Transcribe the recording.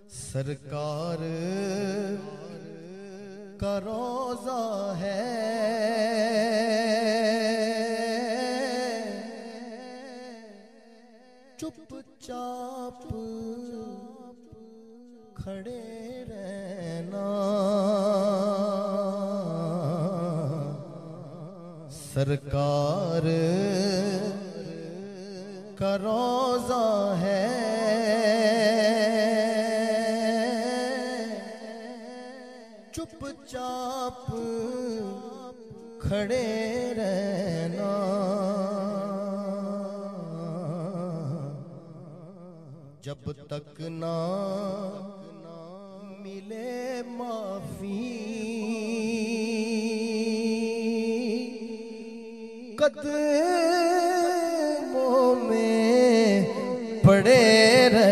सरकार का रोज़ा है, चुपचाप खड़े रहना। सरकार का रोज़ा है, चुपचाप खड़े रहना। जब तक ना मिले माफी, कदमों में पड़े रहना।